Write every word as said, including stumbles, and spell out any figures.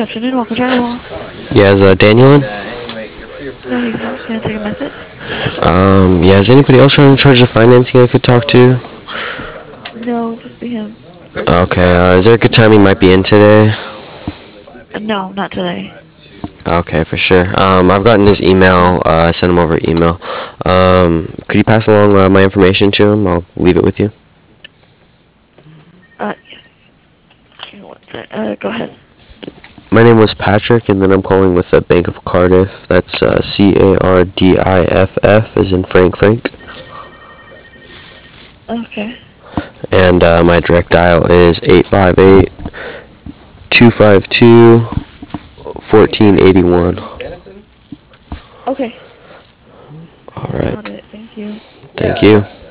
afternoon, welcome to Travel. Yeah, is uh, Daniel in? No, he's not. Can I take a message? Um, yeah, is anybody else in charge of financing I could talk to? No, just be him. Okay, uh, is there a good time he might be in today? Uh, no, not today. Okay, for sure. Um, I've gotten his email. Uh, I sent him over email. Um, could you pass along uh, my information to him? I'll leave it with you. Uh, yes. Give me one sec. Uh, go ahead. My name was Patrick, and then I'm calling with the Bank of Cardiff. That's uh, C A R D I F F, as in Frank Frank. Okay. And uh, my direct dial is eight five eight, two five two, one four eight one. Okay. All right. Got it. Thank you. Thank you.